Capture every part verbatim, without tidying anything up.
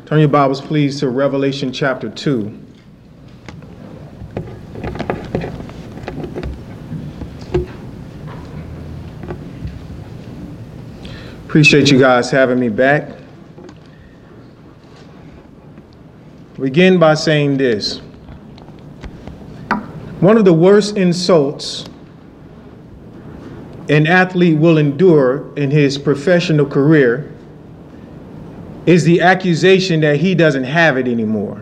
Turn your Bibles, please, to Revelation chapter two. Appreciate you guys having me back. Begin by saying this. One of the worst insults an athlete will endure in his professional career is the accusation that he doesn't have it anymore.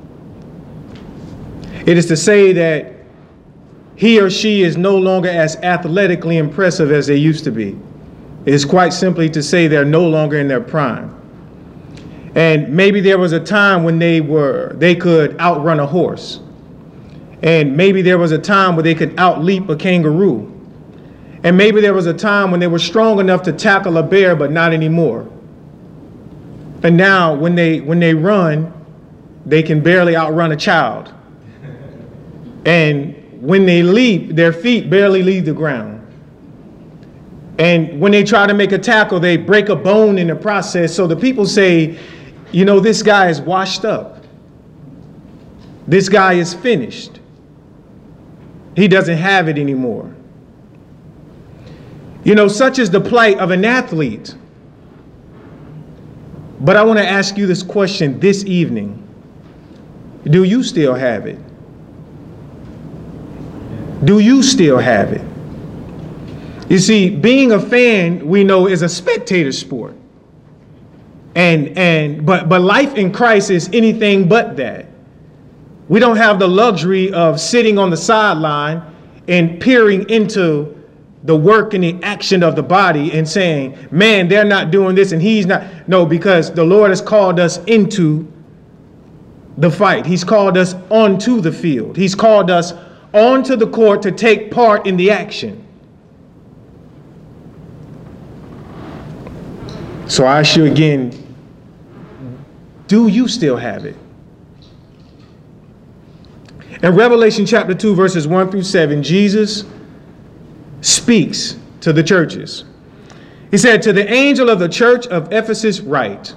It is to say that he or she is no longer as athletically impressive as they used to be. It is quite simply to say they're no longer in their prime. And maybe there was a time when they were they could outrun a horse. And maybe there was a time where they could outleap a kangaroo. And maybe there was a time when they were strong enough to tackle a bear, but not anymore. And now when they when they run, they can barely outrun a child. And when they leap, their feet barely leave the ground. And when they try to make a tackle, they break a bone in the process. So the people say, you know, this guy is washed up. This guy is finished. He doesn't have it anymore. You know, such is the plight of an athlete. But I want to ask you this question this evening. Do you still have it? Do you still have it? You see, being a fan, we know, is a spectator sport. And and but but life in Christ is anything but that. We don't have the luxury of sitting on the sideline and peering into the work and the action of the body and saying, man, they're not doing this and he's not. No, because the Lord has called us into the fight. He's called us onto the field. He's called us onto the court to take part in the action. So I ask you again, do you still have it? In Revelation chapter two, verses one through seven, Jesus speaks to the churches. He said, to the angel of the church of Ephesus write,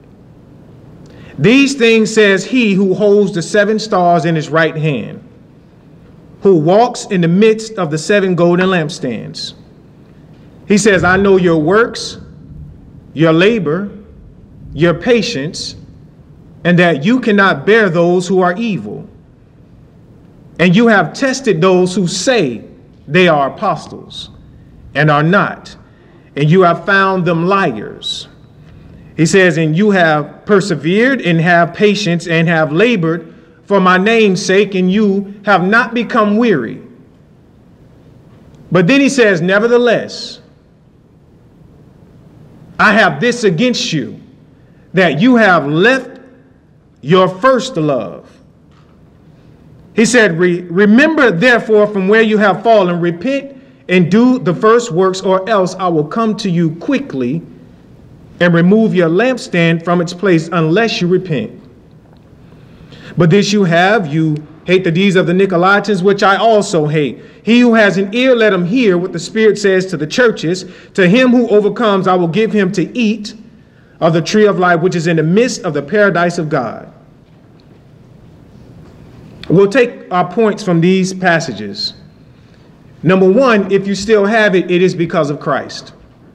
these things says he who holds the seven stars in his right hand, who walks in the midst of the seven golden lampstands. He says, I know your works, your labor, your patience, and that you cannot bear those who are evil. And you have tested those who say they are apostles and are not, and you have found them liars. He says, and you have persevered and have patience and have labored for my name's sake, and you have not become weary. But then he says, nevertheless, I have this against you, that you have left your first love. He said, Re- remember therefore from where you have fallen, repent and do the first works, or else I will come to you quickly and remove your lampstand from its place unless you repent. But this you have, you hate the deeds of the Nicolaitans, which I also hate. He who has an ear, let him hear what the Spirit says to the churches. To him who overcomes, I will give him to eat of the tree of life, which is in the midst of the paradise of God. We'll take our points from these passages. Number one, if you still have it, it is because of Christ.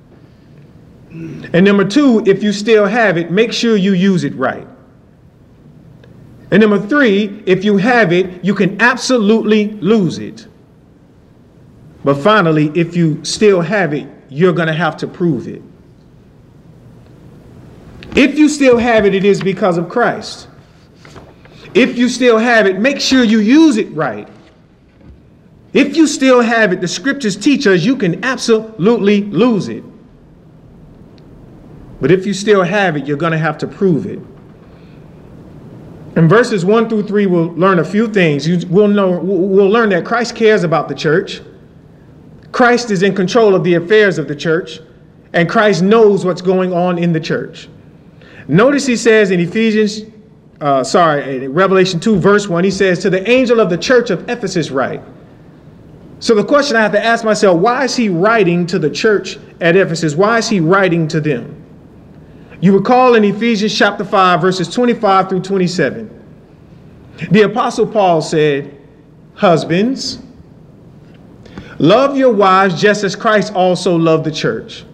And number two, if you still have it, make sure you use it right. And number three, if you have it, you can absolutely lose it. But finally, if you still have it, you're going to have to prove it. If you still have it, it is because of Christ. If you still have it, make sure you use it right. If you still have it, the scriptures teach us you can absolutely lose it. But if you still have it, you're going to have to prove it. In verses one through three, we'll learn a few things. You, we'll, know, we'll learn that Christ cares about the church. Christ is in control of the affairs of the church. And Christ knows what's going on in the church. Notice he says in Ephesians, uh, sorry, in Revelation two, verse one, he says, to the angel of the church of Ephesus write. So the question I have to ask myself, why is he writing to the church at Ephesus? Why is he writing to them? You recall in Ephesians chapter five, verses twenty-five through twenty-seven, the Apostle Paul said, husbands, love your wives just as Christ also loved the church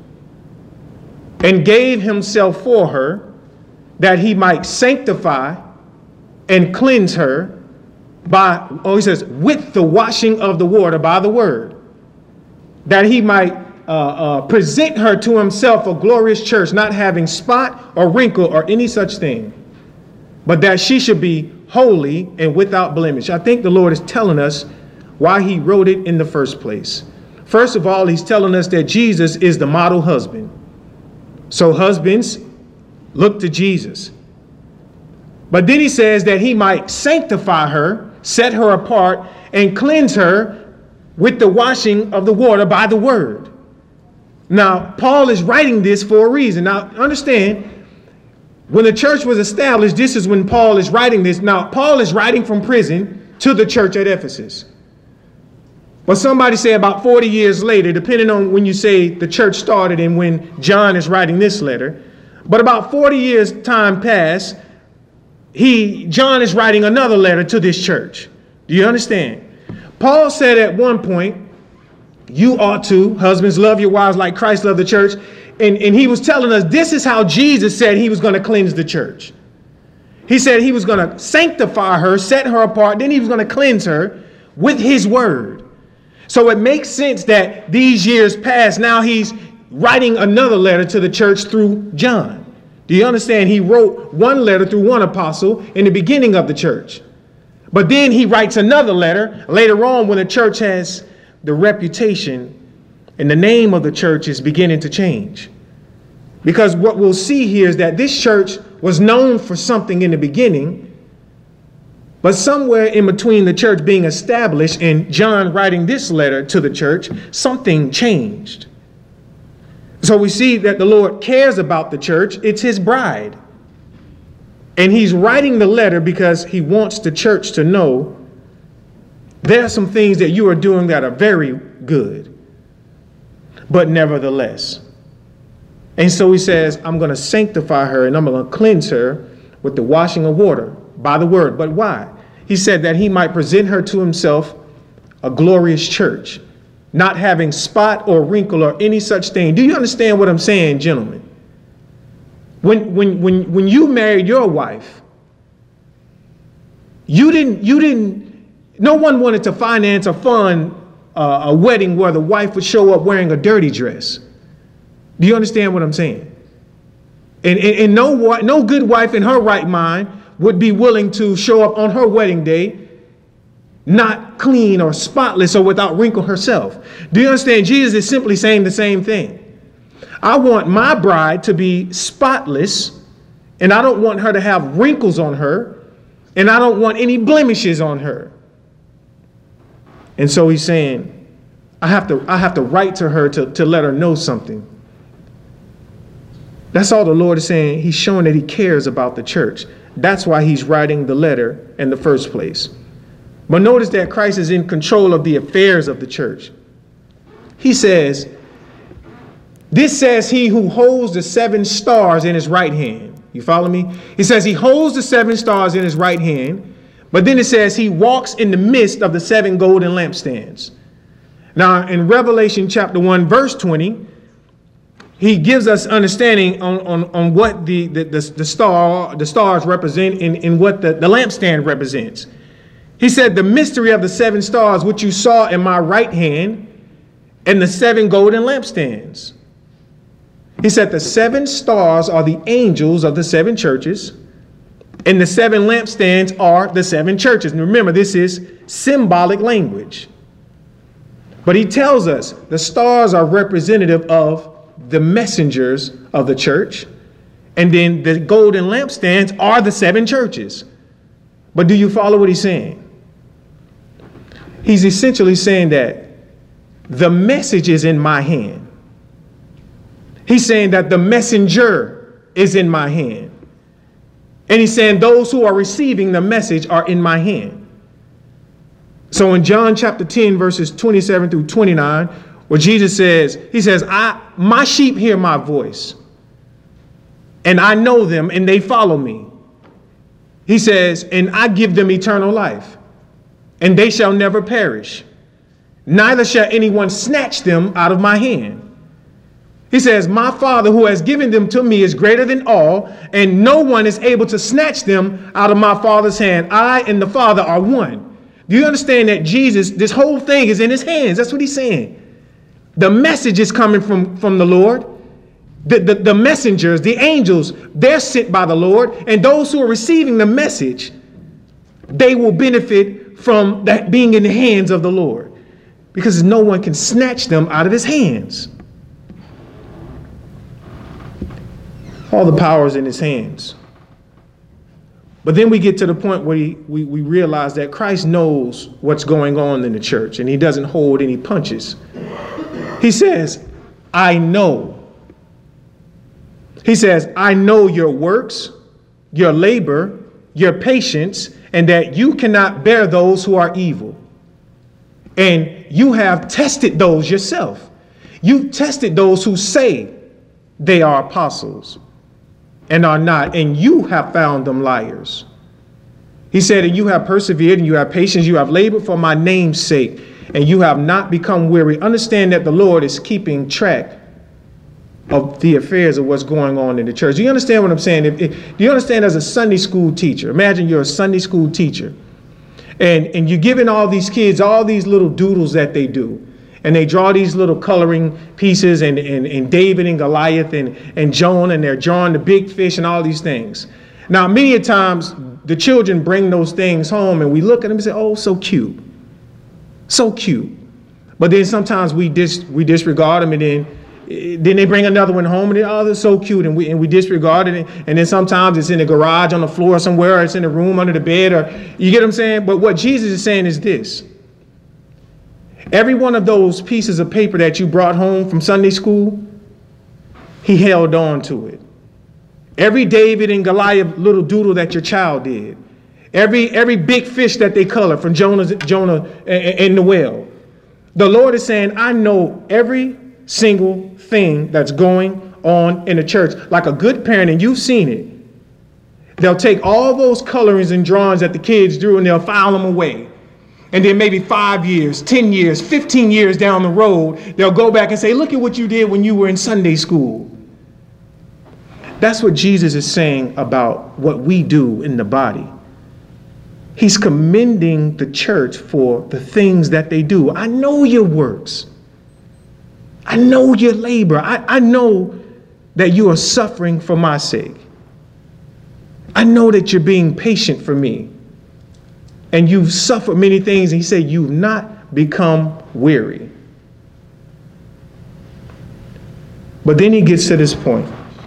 and gave himself for her, that he might sanctify and cleanse her by, oh, he says, with the washing of the water by the word, that he might uh, uh, present her to himself a glorious church, not having spot or wrinkle or any such thing, but that she should be holy and without blemish. I think the Lord is telling us why he wrote it in the first place. First of all, he's telling us that Jesus is the model husband. So husbands, look to Jesus. But then he says that he might sanctify her, set her apart, and cleanse her with the washing of the water by the word. Now, Paul is writing this for a reason. Now, understand, when the church was established, this is when Paul is writing this. Now, Paul is writing from prison to the church at Ephesus. But somebody say about forty years later, depending on when you say the church started and when John is writing this letter, but about forty years time passed, he, John is writing another letter to this church. Do you understand? Paul said at one point, you ought to, husbands, love your wives like Christ loved the church. And, and he was telling us this is how Jesus said he was going to cleanse the church. He said he was going to sanctify her, set her apart, then he was going to cleanse her with his word. So it makes sense that these years past, now he's writing another letter to the church through John. Do you understand? He wrote one letter through one apostle in the beginning of the church. But then he writes another letter later on when the church has the reputation and the name of the church is beginning to change. Because what we'll see here is that this church was known for something in the beginning, but somewhere in between the church being established and John writing this letter to the church, something changed. So we see that the Lord cares about the church. It's his bride. And he's writing the letter because he wants the church to know there are some things that you are doing that are very good, but nevertheless. And so he says, I'm going to sanctify her and I'm going to cleanse her with the washing of water by the word. But why? He said that he might present her to himself a glorious church, not having spot or wrinkle or any such thing. Do you understand what I'm saying, gentlemen? When, when, when, when you married your wife, you didn't, you didn't, no one wanted to finance or fund uh, a wedding where the wife would show up wearing a dirty dress. Do you understand what I'm saying? And, and, and no, no good wife in her right mind would be willing to show up on her wedding day not clean or spotless or without wrinkle herself. Do you understand? Jesus is simply saying the same thing. I want my bride to be spotless, and I don't want her to have wrinkles on her, and I don't want any blemishes on her. And so he's saying, I have to, I have to write to her to, to let her know something. That's all the Lord is saying. He's showing that he cares about the church. That's why he's writing the letter in the first place. But notice that Christ is in control of the affairs of the church. He says, this says he who holds the seven stars in his right hand. You follow me? He says he holds the seven stars in his right hand. But then it says he walks in the midst of the seven golden lampstands. Now in Revelation chapter one, verse twenty, he gives us understanding on, on, on what the, the, the, the, star, the stars represent and, and what the, the lampstand represents. He said, the mystery of the seven stars, which you saw in my right hand, and the seven golden lampstands. He said the seven stars are the angels of the seven churches, and the seven lampstands are the seven churches. And remember, this is symbolic language. But he tells us the stars are representative of the messengers of the church, and then the golden lampstands are the seven churches. But do you follow what he's saying? He's essentially saying that the message is in my hand. He's saying that the messenger is in my hand. And he's saying those who are receiving the message are in my hand. So in John chapter ten, verses twenty-seven through twenty-nine, where Jesus says, he says, I, my sheep hear my voice, and I know them, and they follow me. He says, and I give them eternal life, and they shall never perish. Neither shall anyone snatch them out of my hand. He says, my Father who has given them to me is greater than all, and no one is able to snatch them out of my Father's hand. I and the Father are one. Do you understand that Jesus, this whole thing is in his hands? That's what he's saying. The message is coming from, from the Lord. The, the, the messengers, the angels, they're sent by the Lord. And those who are receiving the message, they will benefit from that being in the hands of the Lord, because no one can snatch them out of his hands. All the power is in his hands. But then we get to the point where he, we, we realize that Christ knows what's going on in the church, and he doesn't hold any punches. He says, I know. He says, I know your works, your labor, your patience, and that you cannot bear those who are evil. And you have tested those yourself. You've tested those who say they are apostles and are not, and you have found them liars. He said, and you have persevered, and you have patience, you have labored for my name's sake, and you have not become weary. Understand that the Lord is keeping track of the affairs of what's going on in the church. Do you understand what I'm saying? If, if, do you understand, as a Sunday school teacher, imagine you're a Sunday school teacher, and, and you're giving all these kids all these little doodles that they do. And they draw these little coloring pieces, and, and, and David and Goliath and, and Jonah, and they're drawing the big fish and all these things. Now, many a times the children bring those things home, and we look at them and say, oh, so cute. So cute. But then sometimes we dis we disregard them, and then then they bring another one home, and they, oh, they're so cute, and we and we disregard it. And then sometimes it's in the garage on the floor somewhere, or it's in the room under the bed, or you get what I'm saying? But what Jesus is saying is this. Every one of those pieces of paper that you brought home from Sunday school, he held on to it. Every David and Goliath little doodle that your child did, every every big fish that they colored from Jonah, Jonah and the well, the Lord is saying, I know every single thing that's going on in the church. Like a good parent, and you've seen it, they'll take all those colorings and drawings that the kids drew, and they'll file them away. And then maybe five years, ten years, fifteen years down the road, they'll go back and say, look at what you did when you were in Sunday school. That's what Jesus is saying about what we do in the body. He's commending the church for the things that they do. I know your works. I know your labor. I, I know that you are suffering for my sake. I know that you're being patient for me. And you've suffered many things. And he said, you've not become weary. But then he gets to this point.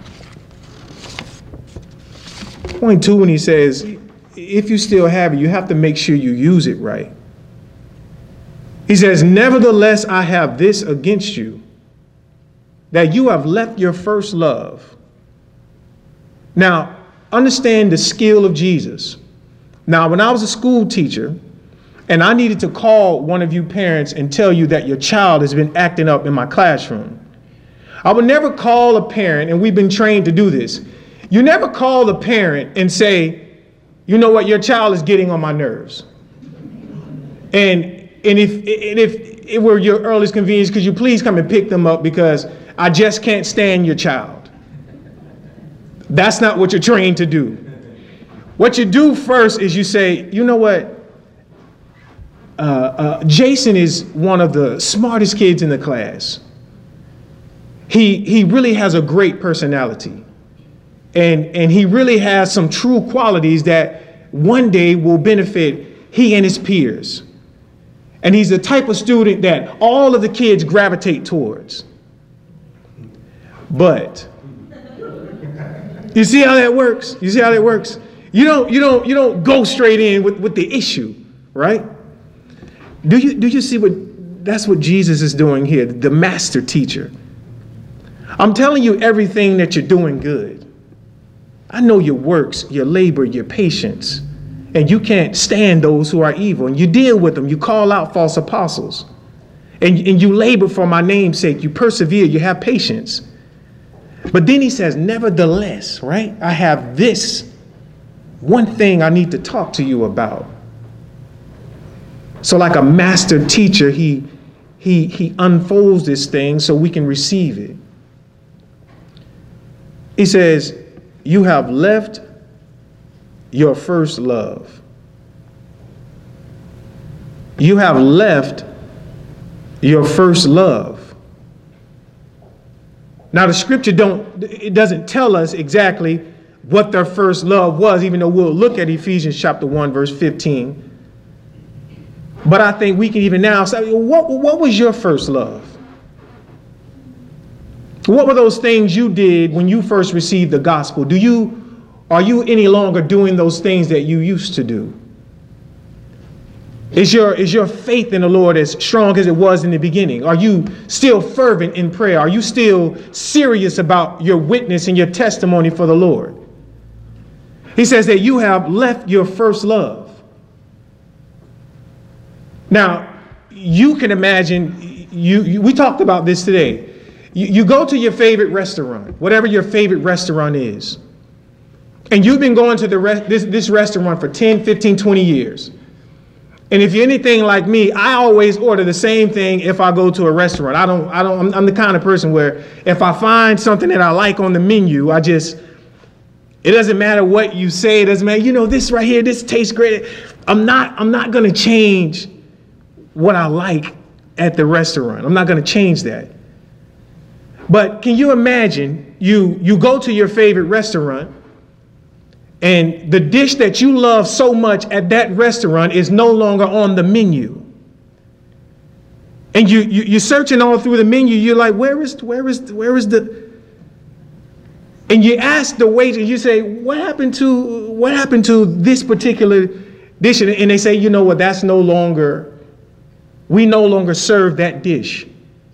Point two, when he says, if you still have it, you have to make sure you use it right. He says, nevertheless, I have this against you, that you have left your first love. Now, understand the skill of Jesus. Now, when I was a school teacher and I needed to call one of you parents and tell you that your child has been acting up in my classroom, I would never call a parent, and we've been trained to do this. You never call the parent and say, you know what, your child is getting on my nerves. And, and, if, and if it were your earliest convenience, could you please come and pick them up, because I just can't stand your child. That's not what you're trained to do. What you do first is you say, you know what, uh, uh, Jason is one of the smartest kids in the class. He, he really has a great personality. And, and he really has some true qualities that one day will benefit he and his peers. And he's the type of student that all of the kids gravitate towards. But you see how that works? You see how that works? You don't, you don't, you don't go straight in with, with the issue, right? Do you, do you see what, that's what Jesus is doing here, the master teacher. I'm telling you everything that you're doing good. I know your works, your labor, your patience, and you can't stand those who are evil, and you deal with them. You call out false apostles, and, and you labor for my name's sake. You persevere, you have patience. But then he says, nevertheless, right? I have this one thing I need to talk to you about. So like a master teacher, he, he, he unfolds this thing so we can receive it. He says, you have left your first love. You have left your first love. Now the scripture don't, it doesn't tell us exactly what their first love was, even though we'll look at Ephesians chapter one, verse fifteen. But I think we can even now say, what, what was your first love? What were those things you did when you first received the gospel? Do you, are you any longer doing those things that you used to do? Is your, is your faith in the Lord as strong as it was in the beginning? Are you still fervent in prayer? Are you still serious about your witness and your testimony for the Lord? He says that you have left your first love. Now, you can imagine, you, you we talked about this today. You, you go to your favorite restaurant, whatever your favorite restaurant is, and you've been going to the re- this, this restaurant for ten, fifteen, twenty years. And if you're anything like me, I always order the same thing if I go to a restaurant. I don't, I don't, I'm, I'm the kind of person where if I find something that I like on the menu, I just, it doesn't matter what you say. It doesn't matter, you know, this right here, this tastes great. I'm not, I'm not going to change what I like at the restaurant. I'm not going to change that. But can you imagine you, you go to your favorite restaurant and the dish that you love so much at that restaurant is no longer on the menu. And you, you, you're searching all through the menu. You're like, where is, where is, where is the, and you ask the waiter, you say, what happened to, what happened to this particular dish? And they say, you know what, that's no longer, we no longer serve that dish.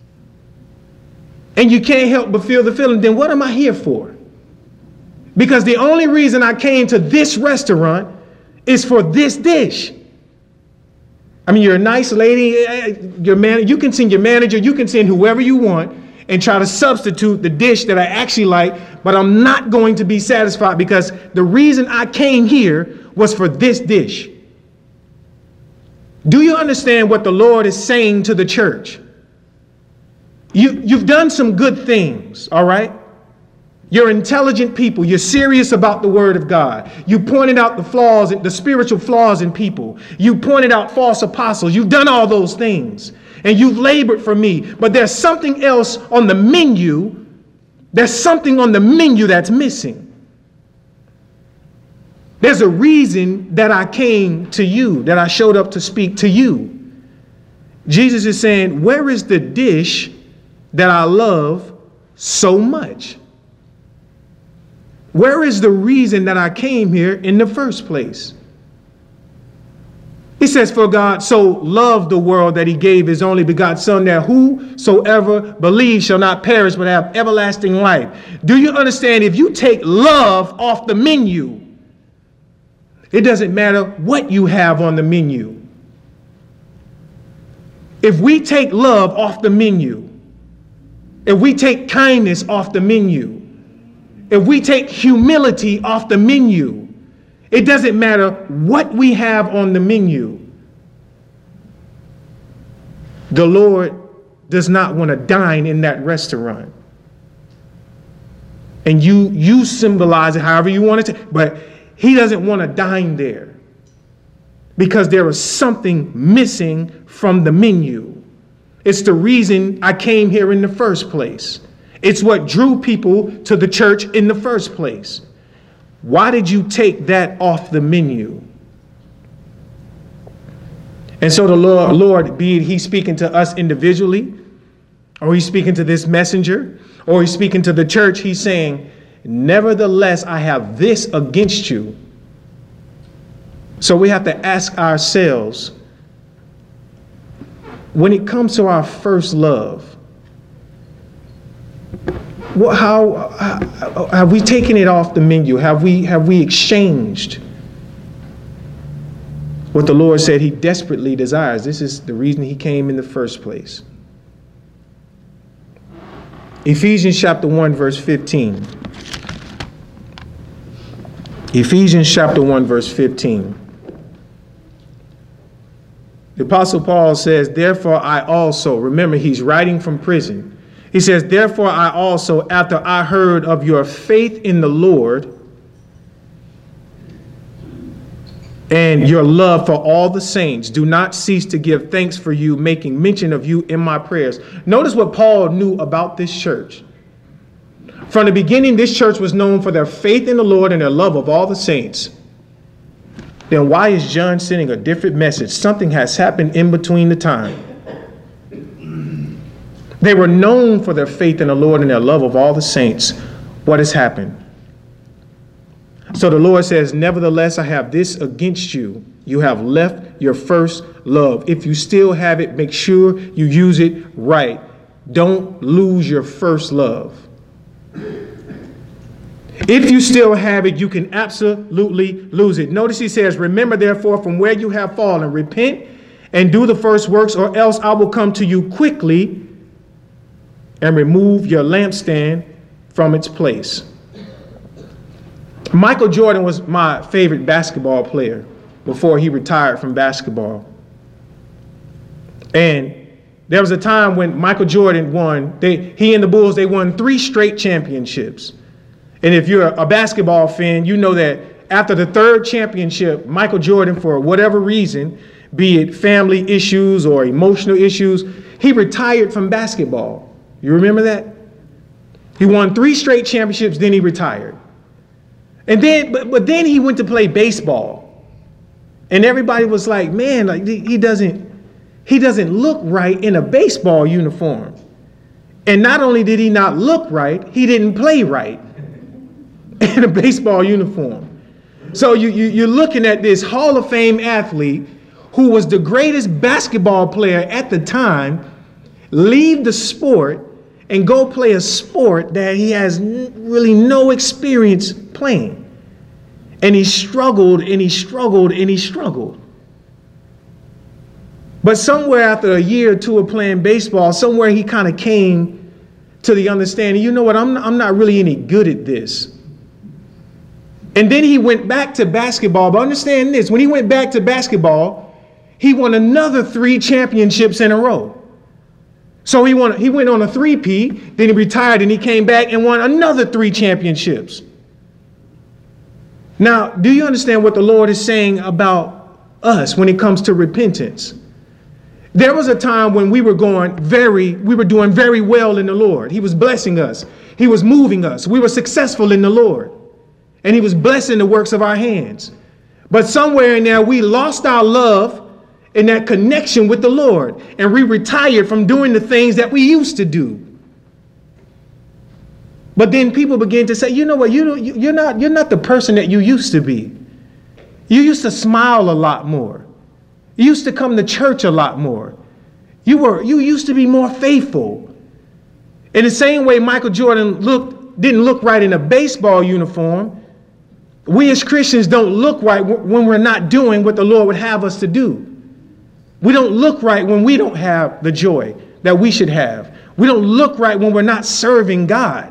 And you can't help but feel the feeling, then what am I here for? Because the only reason I came to this restaurant is for this dish. I mean, you're a nice lady, your man, you can send your manager, you can send whoever you want and try to substitute the dish that I actually like, but I'm not going to be satisfied because the reason I came here was for this dish. Do you understand what the Lord is saying to the church? You, you've done some good things, all right? You're intelligent people. You're serious about the word of God. You pointed out the flaws, the spiritual flaws in people. You pointed out false apostles. You've done all those things and you've labored for me. But there's something else on the menu. There's something on the menu that's missing. There's a reason that I came to you, that I showed up to speak to you. Jesus is saying, where is the dish that I love so much? Where is the reason that I came here in the first place? He says, for God so loved the world that he gave his only begotten son, that whosoever believes shall not perish but have everlasting life. Do you understand? If you take love off the menu, it doesn't matter what you have on the menu. If we take love off the menu, if we take kindness off the menu, if we take humility off the menu, it doesn't matter what we have on the menu. The Lord does not want to dine in that restaurant. And you, you symbolize it however you want it to, but he doesn't want to dine there because there is something missing from the menu. It's the reason I came here in the first place. It's what drew people to the church in the first place. Why did you take that off the menu? And so the Lord, Lord, be it he's speaking to us individually, or he's speaking to this messenger, or he's speaking to the church, he's saying, nevertheless, I have this against you. So we have to ask ourselves, when it comes to our first love, What, how, how have we taken it off the menu? Have we have we exchanged what the Lord said he desperately desires? This is the reason he came in the first place. Ephesians chapter one, verse fifteen. Ephesians chapter one, verse fifteen. The Apostle Paul says, therefore I also, remember he's writing from prison. He says, therefore I also, after I heard of your faith in the Lord and your love for all the saints, do not cease to give thanks for you, making mention of you in my prayers. Notice what Paul knew about this church. From the beginning, this church was known for their faith in the Lord and their love of all the saints. Then why is John sending a different message? Something has happened in between the time. They were known for their faith in the Lord and their love of all the saints. What has happened? So the Lord says, nevertheless, I have this against you. You have left your first love. If you still have it, make sure you use it right. Don't lose your first love. If you still have it, you can absolutely lose it. Notice he says, remember therefore from where you have fallen, repent and do the first works, or else I will come to you quickly and remove your lampstand from its place. Michael Jordan was my favorite basketball player before he retired from basketball. And there was a time when Michael Jordan won, they, he and the Bulls, they won three straight championships. And if you're a basketball fan, you know that after the third championship, Michael Jordan, for whatever reason, be it family issues or emotional issues, he retired from basketball. You remember that? He won three straight championships, then he retired. And then, but, but then he went to play baseball. And everybody was like, man, like he doesn't, he doesn't look right in a baseball uniform. And not only did he not look right, he didn't play right in a baseball uniform. So you, you, you're looking at this Hall of Fame athlete who was the greatest basketball player at the time, leave the sport and go play a sport that he has n- really no experience playing. And he struggled and he struggled and he struggled. But somewhere after a year or two of playing baseball, somewhere he kind of came to the understanding, you know what, I'm, I'm not really any good at this. And then he went back to basketball. But understand this, when he went back to basketball, he won another three championships in a row. So he won, he went on a three-peat, then he retired and he came back and won another three championships. Now, do you understand what the Lord is saying about us when it comes to repentance? There was a time when we were going very, we were doing very well in the Lord. He was blessing us. He was moving us. We were successful in the Lord. And he was blessing the works of our hands. But somewhere in there, we lost our love and that connection with the Lord. And we retired from doing the things that we used to do. But then people begin to say, you know what, you, you're not, you're not the person that you used to be. You used to smile a lot more. You used to come to church a lot more. You were, you used to be more faithful. In the same way Michael Jordan looked, didn't look right in a baseball uniform, we as Christians don't look right when we're not doing what the Lord would have us to do. We don't look right when we don't have the joy that we should have. We don't look right when we're not serving God.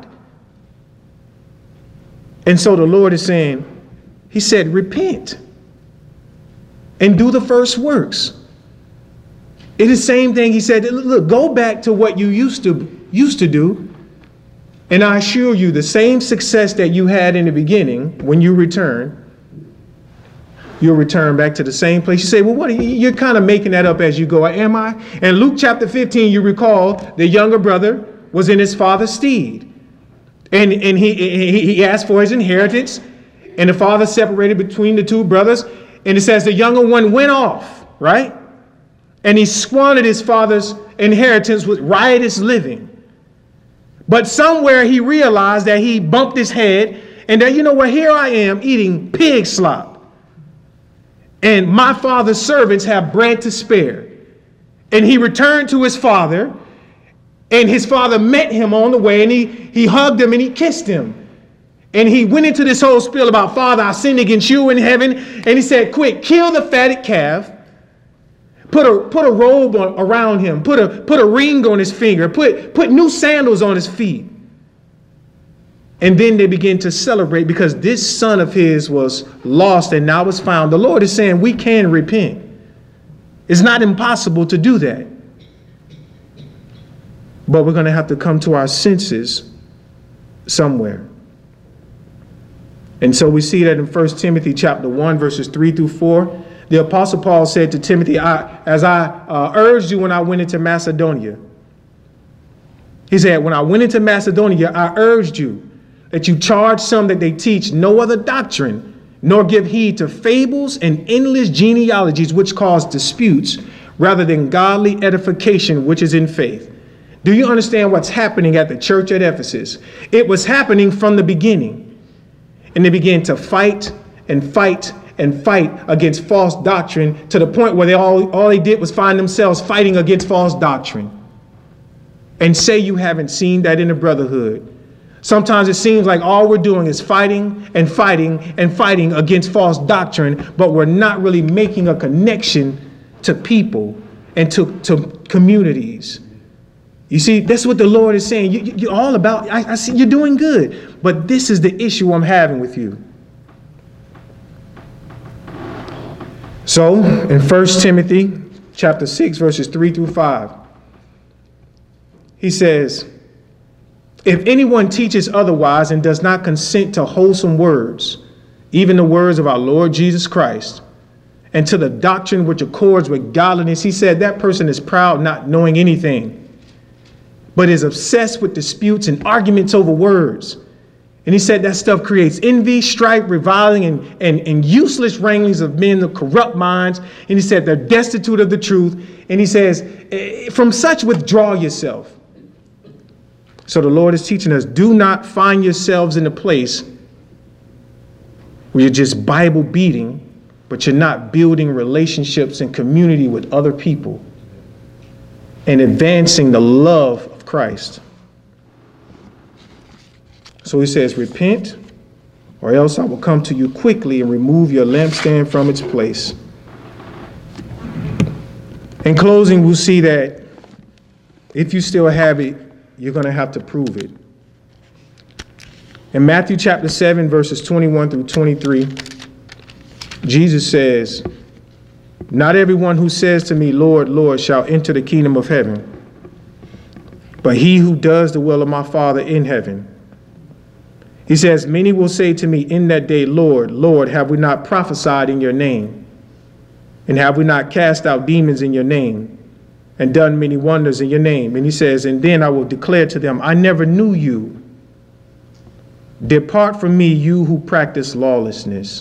And so the Lord is saying, he said, repent and do the first works. It's the same thing he said, look, go back to what you used to, used to do. And I assure you, the same success that you had in the beginning, when you return, you'll return back to the same place. You say, well, what are you, you're kind of making that up as you go. Am I? And Luke chapter fifteen, you recall the younger brother was in his father's stead. And, and he, he, he asked for his inheritance. And the father separated between the two brothers. And it says the younger one went off, right? And he squandered his father's inheritance with riotous living. But somewhere he realized that he bumped his head and that, you know what, here I am eating pig slop. And my father's servants have bread to spare. And he returned to his father, and his father met him on the way, and he, he hugged him and he kissed him. And he went into this whole spiel about, Father, I sinned against you in heaven. And he said, quick, kill the fatted calf, Put a, put a robe on, around him. Put a, put a ring on his finger. Put, put new sandals on his feet. And then they begin to celebrate because this son of his was lost and now is found. The Lord is saying we can repent. It's not impossible to do that. But we're going to have to come to our senses somewhere. And so we see that in First Timothy chapter one, verses three through four. The Apostle Paul said to Timothy, I, as I uh, urged you when I went into Macedonia. He said, when I went into Macedonia, I urged you that you charge some that they teach no other doctrine, nor give heed to fables and endless genealogies which cause disputes, rather than godly edification which is in faith. Do you understand what's happening at the church at Ephesus? It was happening from the beginning. And they began to fight and fight and fight against false doctrine to the point where they all, all they did was find themselves fighting against false doctrine. And say you haven't seen that in the brotherhood. Sometimes it seems like all we're doing is fighting and fighting and fighting against false doctrine, but we're not really making a connection to people and to, to communities. You see, that's what the Lord is saying. You, you, you're all about, I, I see you're doing good, but this is the issue I'm having with you. So in First Timothy chapter six, verses three through five, he says, if anyone teaches otherwise and does not consent to wholesome words, even the words of our Lord Jesus Christ, and to the doctrine which accords with godliness, he said that person is proud, not knowing anything, but is obsessed with disputes and arguments over words. And he said that stuff creates envy, strife, reviling, and, and, and useless wranglings of men of corrupt minds. And he said they're destitute of the truth. And he says, from such withdraw yourself. So the Lord is teaching us, do not find yourselves in a place where you're just Bible beating, but you're not building relationships and community with other people and advancing the love of Christ. So he says, repent, or else I will come to you quickly and remove your lampstand from its place. In closing, we'll see that if you still have it, you're going to have to prove it. In Matthew chapter seven, verses twenty-one through twenty-three, Jesus says, not everyone who says to me, Lord, Lord, shall enter the kingdom of heaven, but he who does the will of my Father in heaven. He says, many will say to me in that day, Lord, Lord, have we not prophesied in your name? And have we not cast out demons in your name? And done many wonders in your name? And he says, and then I will declare to them, I never knew you. Depart from me, you who practice lawlessness.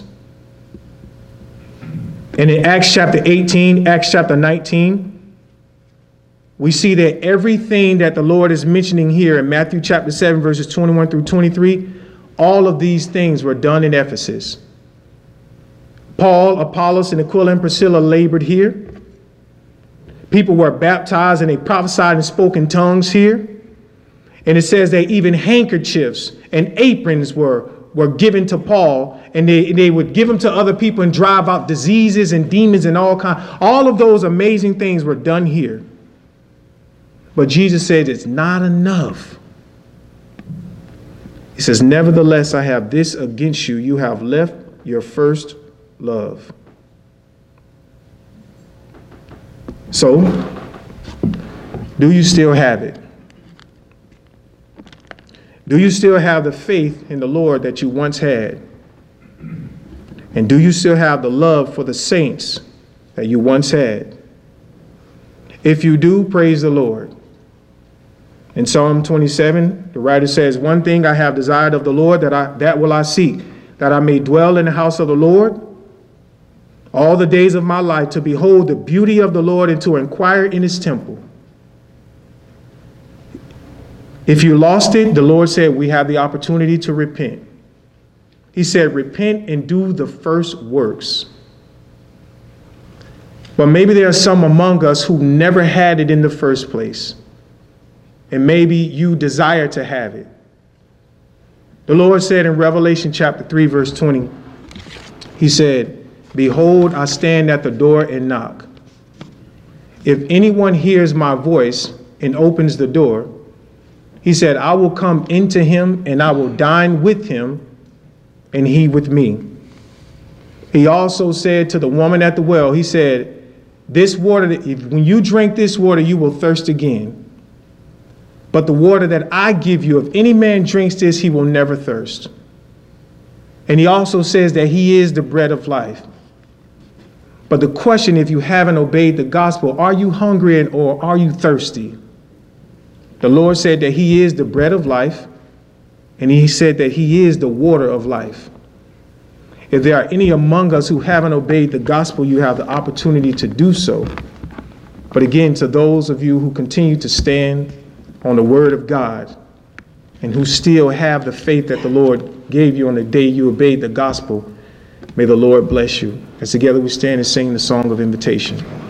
And in Acts chapter eighteen, Acts chapter nineteen, we see that everything that the Lord is mentioning here in Matthew chapter seven, verses twenty-one through twenty-three, all of these things were done in Ephesus. Paul, Apollos, and Aquila and Priscilla labored here. People were baptized and they prophesied and spoke in tongues here. And it says that even handkerchiefs and aprons were, were given to Paul, and they, they would give them to other people and drive out diseases and demons and all kinds. All of those amazing things were done here. But Jesus said it's not enough. He says, nevertheless, I have this against you. You have left your first love. So, do you still have it? Do you still have the faith in the Lord that you once had? And do you still have the love for the saints that you once had? If you do, praise the Lord. In Psalm twenty-seven, the writer says, one thing I have desired of the Lord, that I that will I seek, that I may dwell in the house of the Lord all the days of my life, to behold the beauty of the Lord and to inquire in his temple. If you lost it, the Lord said we have the opportunity to repent. He said, repent and do the first works. But maybe there are some among us who never had it in the first place. And maybe you desire to have it. The Lord said in Revelation chapter three, verse twenty, he said, behold, I stand at the door and knock. if anyone hears my voice and opens the door, he said, I will come into him and I will dine with him and he with me. He also said to the woman at the well, he said, this water, if, when you drink this water, you will thirst again. But the water that I give you, if any man drinks this, he will never thirst. And he also says that he is the bread of life. But the question, if you haven't obeyed the gospel, are you hungry and, or are you thirsty? The Lord said that he is the bread of life, and he said that he is the water of life. If there are any among us who haven't obeyed the gospel, you have the opportunity to do so. But again, to those of you who continue to stand on the word of God and who still have the faith that the Lord gave you on the day you obeyed the gospel, may the Lord bless you. As together we stand and sing the song of invitation.